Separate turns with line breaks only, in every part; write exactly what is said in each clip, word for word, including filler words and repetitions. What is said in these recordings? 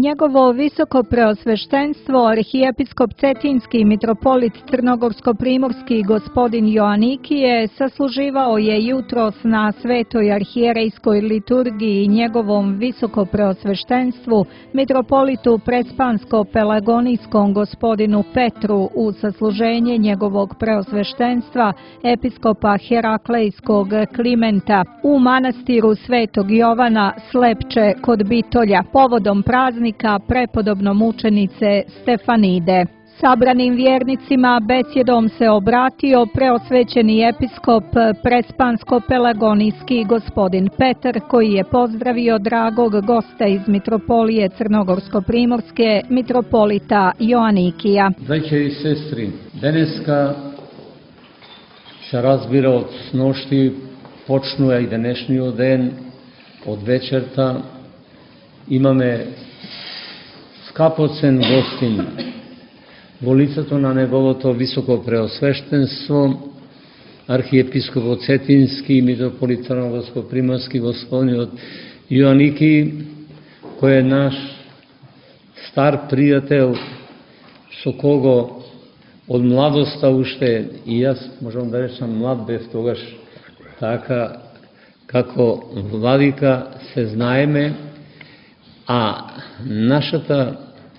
Njegovo visoko preosveštenstvo, arhijepiskop Cetinski mitropolit Crnogorsko-primorski gospodin Joanikije sasluživao je jutros na svetoj arhijerejskoj liturgiji njegovom visoko preosveštenstvu, mitropolitu Prespansko-pelagonijskom gospodinu Petru u sasluženje njegovog preosveštenstva, episkopa Heraklejskog Klimenta u manastiru Svetog Jovana Slepče kod Bitolja, povodom praznika prepodobno mučenice Stefanide. Sabranim vjernicima besjedom se obratio preosvećeni episkop Prespansko-pelagonijski gospodin Petar, koji je pozdravio dragog gosta iz mitropolije Crnogorsko-primorske, mitropolita Joanikija.
Braća i sestri, daneska se razbira od nošti, počnuje i današnji den, od večerta, imаме скапоцен гостин во лицето на неговото високо преосвештенство, архиепископот Цетински и митрополит Црногорско-приморски господинот Јоаники, кој е наш стар пријател, со кого од младоста уште, и јас можам да речам млад бев тогаш, така како владика се знаеме, а нашата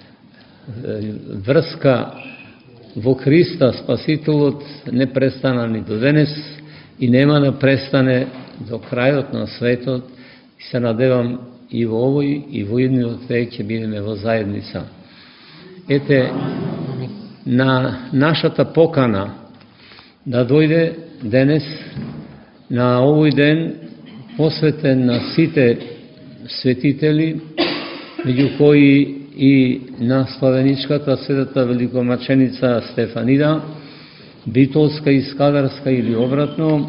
врска во Христа Спасителот не престана ни до денес и нема да престане до крајот на светот. И се надевам и во овој и во идниот век ќе бидеме во заедница. Ете, на нашата покана да дојде денес, на овој ден посветен на сите светители, меѓу кои и на славеничката светата великомаченица Стефанида, битолска и скадарска или обратно,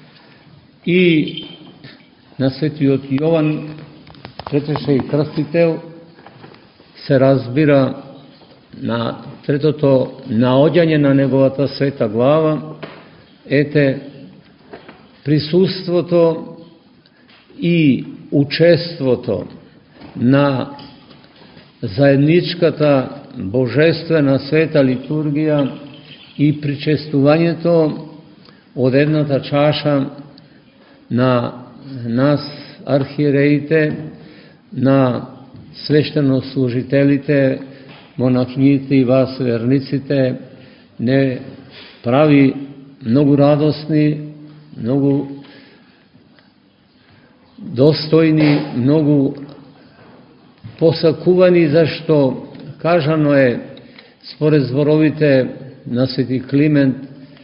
и на светиот Јован, Претеше и Крстител, се разбира на третото наоѓање на неговата света глава, ете присуството и учеството на заедничката божествена света литургија и причестувањето од едната чаша на нас архиереите, на свештенослужителите, монахините и вас верниците, не прави многу радосни, многу достојни, многу посакувани, зашто кажано е според зборовите на Свети Климент,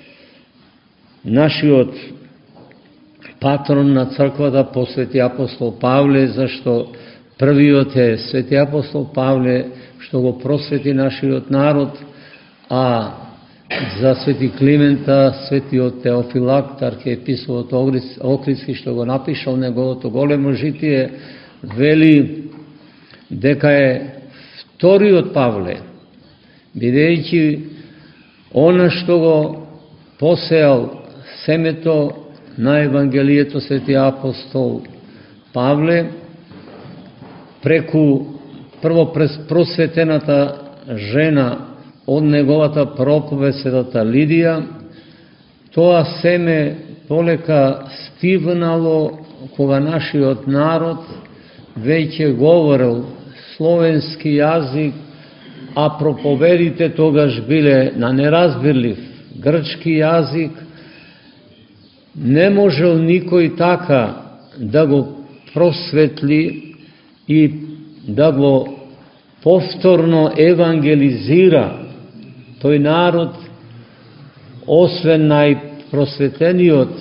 нашиот патрон на црквата по Свети апостол Павле, зашто првиот е Свети апостол Павле, што го просвети нашиот народ, а за Свети Климента, светиот Теофилакт, архиепископот Охридски, што го напишал неговото големо житие, вели дека е вториот Павле, бидејќи она што го посеал семето на Евангелието Свети апостол Павле, преку прво просветената жена од неговата проповед светата Лидија, тоа семе полека стивнало кога нашиот народ веќе говорил словенски јазик, а проповедите тогаш биле на неразбирлив грчки јазик, не можел никој така да го просветли и да го повторно евангелизира тој народ, освен најпросветениот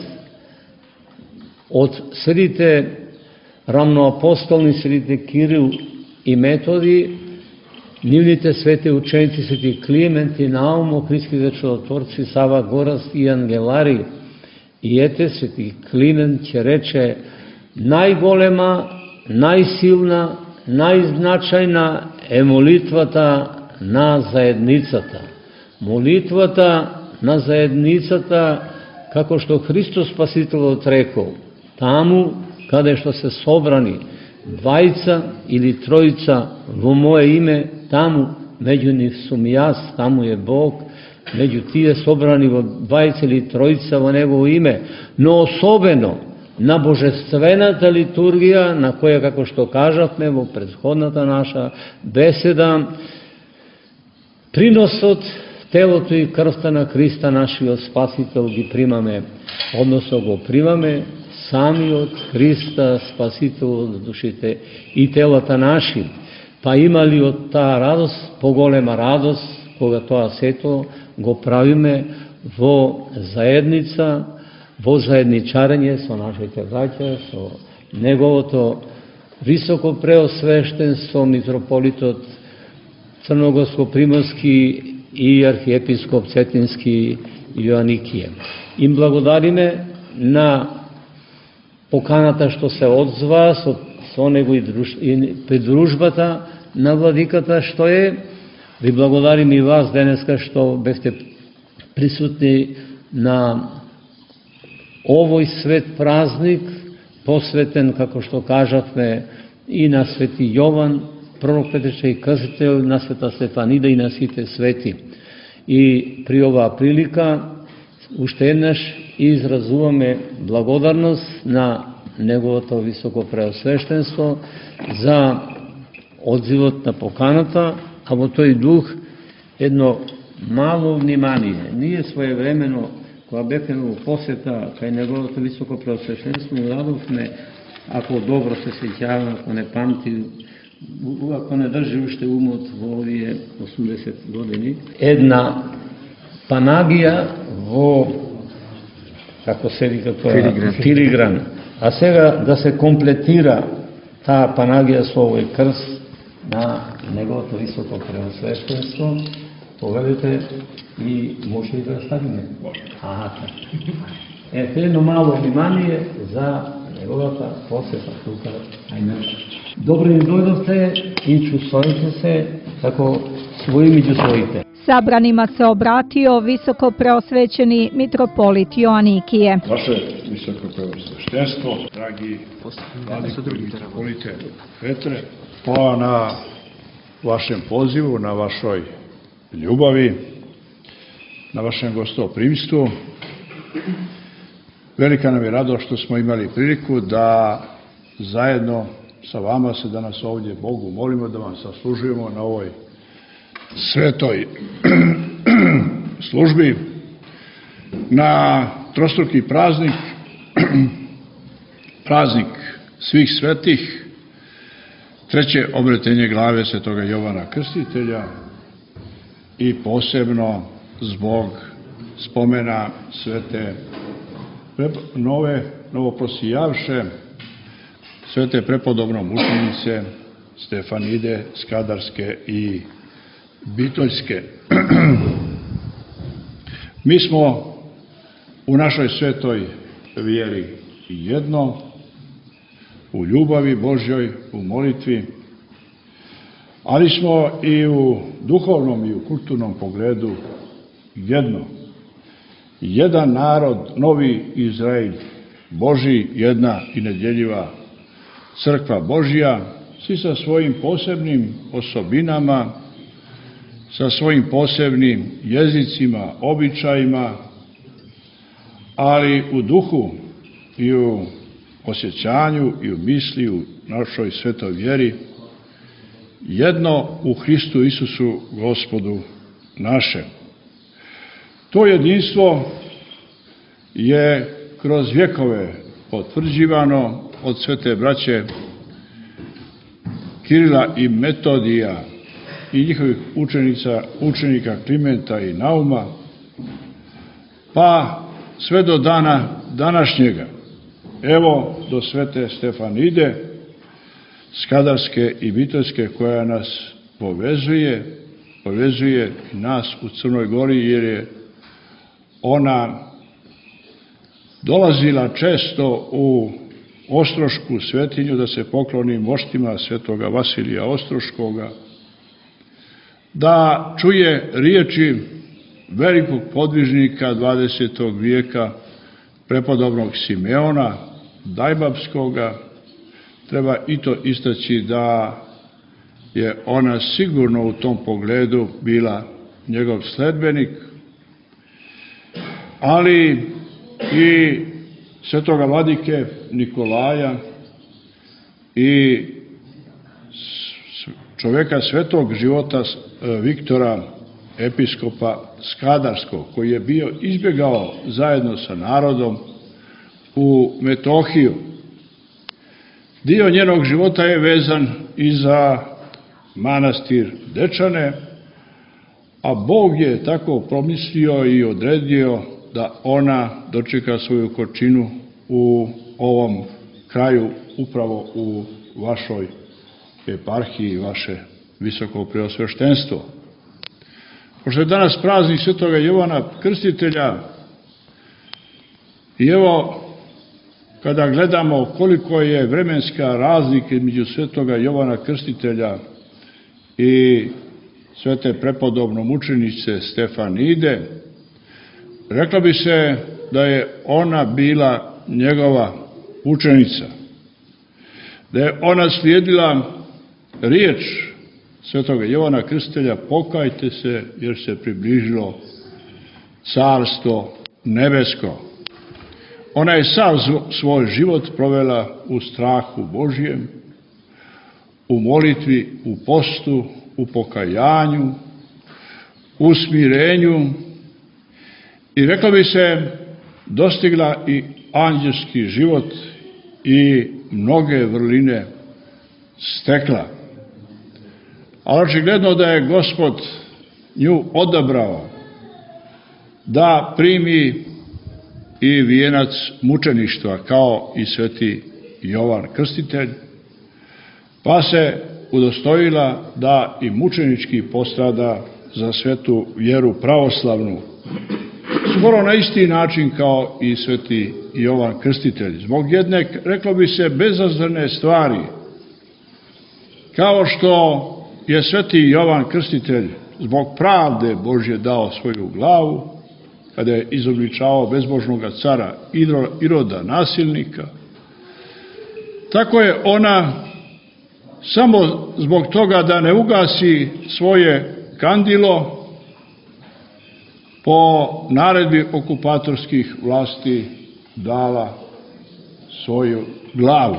од средите рамноапостолни, средите Кирил и Методи, нивните свети ученици Свети Климент и Наум, Охридските чудотворци Сава Гораст и Ангелари. И ете, Свети Климент ќе рече, најголема, најсилна, најзначајна е молитвата на заедницата. Молитвата на заедницата, како што Христос Спасителот рекол, таму каде што се собрани dvajica ili trojica vo moje ime, tamo među njih sum jas, tamo je Bog, među tije sobrani vo dvajica ili trojica vo njegovo ime, no osobeno na božestvenata liturgija, na koja, kako što kažatme, vo prethodната naša beseda, приносот телото и крвта на Христа, нашиот Спасител, ги примаме, односно го примаме самиот Христа, Спасител за душите и телата наши. Па има ли од таа радост, поголема радост, кога тоа сето го правиме во заедница, во заедничарење со нашите браќа, со неговото високо преосвештенство, митрополитот Црногорско-Приморски и архиепископ Цетински Јоаникије. Им благодариме на поканата што се одзва со, со него и, друж, и придружбата на владиката што е. Ви благодарим и вас денеска што бевте присутни на овој свет празник, посветен, како што кажавме, и на Свети Јован, пророк Петриша и казател, на Света Стефанида и на сите свети. И при оваа прилика, уште еднаш изразуваме благодарност на неговото високо преосвештенство за одзивот на поканата, а во тој дух едно мало внимание. Ние своевремено, кога бевме во посета кај неговото високо преосвештенство, радовме, ако добро се сеќавам, ако не памти, ако не држи уште умот во овие осумдесет години, една панагија во, како се вика тоа, филигран. филигран. А сега да се комплетира таа панагија со овој крст на неговото високо преосвештенство, повелите и може и да ставиме. Аха. Ето едно мало внимание за неговата посета тука. Добре ни дојдовте и чувствувате се како своји меѓу своите.
Sabranima se obratio visoko preosvećeni mitropolit Joanikije.
Vaše visoko preosveštenstvo, dragi vladiko mitropolite Petre, hvala na vašem pozivu, na vašoj ljubavi, na vašem gostoprimstvu. Velika nam je radost što smo imali priliku da zajedno sa vama se danas ovdje Bogu molimo, da vam saslužujemo na ovoj svetoj službi, na trostruki praznik, praznik svih svetih, treće obretenje glave svetoga Jovana Krstitelja i posebno zbog spomena svete nove, novoprosijavše svete prepodobno mučenice Stefanide Skadarske i Bitoljske. Mi smo u našoj svetoj vjeri jedno, u ljubavi Božjoj, u molitvi, ali smo i u duhovnom i u kulturnom pogledu jedno. Jedan narod, novi Izrael, Božji, jedna i nedjeljiva crkva Božja, svi sa svojim posebnim osobinama, sa svojim posebnim jezicima, običajima, ali u duhu i u osjećanju i u misli u našoj svetoj vjeri, jedno u Hristu Isusu Gospodu našem. To jedinstvo je kroz vjekove potvrđivano od svete braće Kirila i Metodija i njihovih učenica, učenika Klimenta i Nauma, pa sve do dana današnjega, evo do svete Stefanide, Skadarske i Bitoljske, koja nas povezuje, povezuje nas u Crnoj Gori, jer je ona dolazila često u Ostrošku svetinju da se pokloni moštima svetoga Vasilija Ostroškoga, da čuje riječi velikog podvižnika dvadesetog vijeka, prepodobnog Simeona Dajbapskoga, treba i to istaći da je ona sigurno u tom pogledu bila njegov sledbenik, ali i svetoga vladike Nikolaja i čoveka svetog života Viktora, episkopa Skadarskog, koji je bio izbjegao zajedno sa narodom u Metohiju. Dio njenog života je vezan i za manastir Dečane, a Bog je tako promislio i odredio da ona dočeka svoju končinu u ovom kraju, upravo u vašoj eparhiji, vaše visoko preosveštenstvo. Pošto je danas praznik svetoga Jovana Krstitelja, i evo, kada gledamo koliko je vremenska razlika između svetoga Jovana Krstitelja i svete prepodobno mučenice Stefanide, rekla bi se da je ona bila njegova učenica, da je ona slijedila riječ svetoga Jovana Krstitelja: pokajte se jer se približilo carstvo nebesko. Ona je sav svoj život provela u strahu Božjem, u molitvi, u postu, u pokajanju, u smirenju i, rekla bi se, dostigla i anđelski život i mnoge vrline stekla. Ali očigledno da je Gospod nju odabrao da primi i vijenac mučeništva kao i sveti Jovan Krstitelj, pa se udostojila da i mučenički postrada za svetu vjeru pravoslavnu, skoro na isti način kao i sveti Jovan Krstitelj, zbog jedne, reklo bi se, bezazlene stvari, kao što je sveti Jovan Krstitelj zbog pravde Božje dao svoju glavu kada je izobličavao bezbožnog cara Iroda nasilnika, tako je ona samo zbog toga da ne ugasi svoje kandilo po naredbi okupatorskih vlasti dala svoju glavu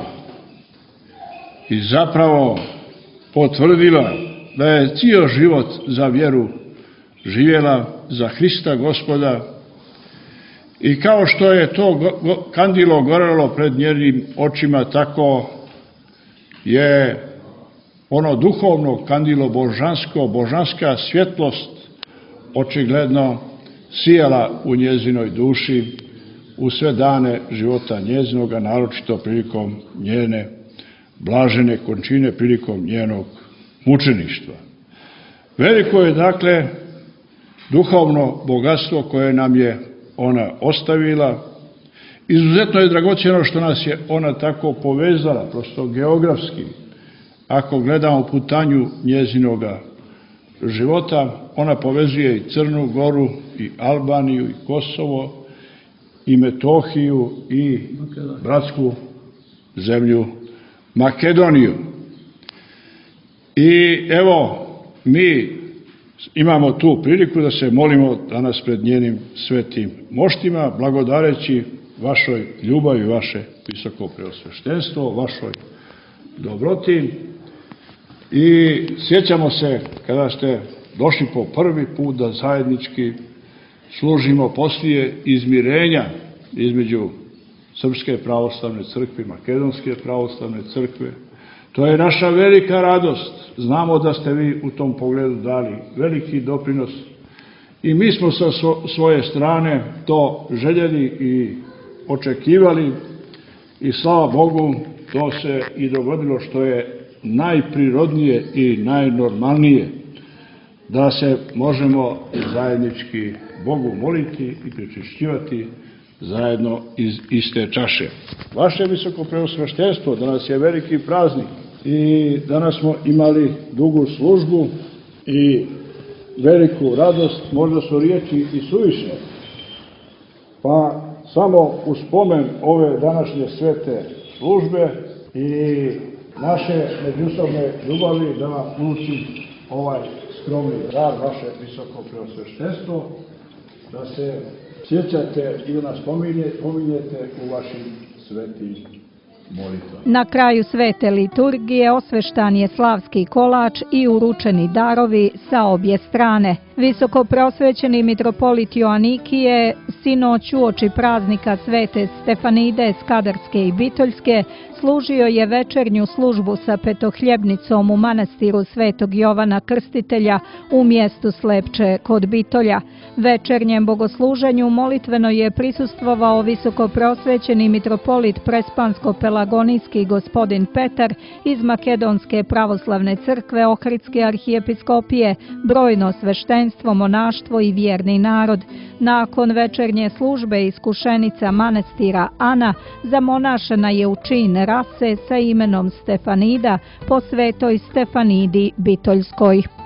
i zapravo potvrdila da je cijel život za vjeru živjela za Hrista Gospoda, i kao što je to kandilo gorelo pred njenim očima, tako je ono duhovno kandilo božansko, božanska svjetlost očigledno sijala u njezinoj duši u sve dane života njezinoga, naročito prilikom njene blažene končine, prilikom njenog mučeništva. Veliko je, dakle, duhovno bogatstvo koje nam je ona ostavila. Izuzetno je dragocjeno što nas je ona tako povezala, prosto geografski. Ako gledamo putanju njezinoga života, ona povezuje i Crnu Goru, i Albaniju, i Kosovo, i Metohiju, i bratsku zemlju Makedoniju. I evo, mi imamo tu priliku da se molimo danas pred njenim svetim moštima, blagodareći vašoj ljubavi, vaše visoko preosveštenstvo, vašoj dobroti. I sjećamo se kada ste došli po prvi put da zajednički služimo poslije izmirenja između Srpske pravoslavne crkve i Makedonske pravoslavne crkve. To je naša velika radost. Znamo da ste vi u tom pogledu dali veliki doprinos i mi smo sa svoje strane to željeli i očekivali i slava Bogu to se i dogodilo, što je najprirodnije i najnormalnije, da se možemo zajednički Bogu moliti i pričešćivati zajedno iz iste čaše. Vaše visoko preosveštenstvo, danas je veliki praznik i danas smo imali dugu službu i veliku radost, možda su riječi i suviše, pa samo u spomen ove današnje svete službe i naše međusobne ljubavi da vam uči ovaj skromni dar, vaše visoko preosveštenstvo, da se sjećate i da nas pominjete u vašim svetim molitvama.
Na kraju svete liturgije osveštan je slavski kolač i uručeni darovi sa obje strane. Visoko prosvećeni mitropolit Joanikije sinoć uoči praznika svete Stefanide Skadarske i Bitoljske služio je večernju službu sa petohljebnicom u manastiru Svetog Jovana Krstitelja u mjestu Slepče kod Bitolja. Večernjem bogosluženju molitveno je prisustvovao visoko prosvećeni mitropolit Prespansko-Pelagonijski gospodin Petar iz Makedonske pravoslavne crkve Ohridske arhijepiskopije, brojno sveštenstvo, monaštvo i vjerni narod. Nakon večernje službe iskušenica manastira Ana zamonašena je u čin rase sa imenom Stefanida po svetoj Stefanidi Bitoljskoj.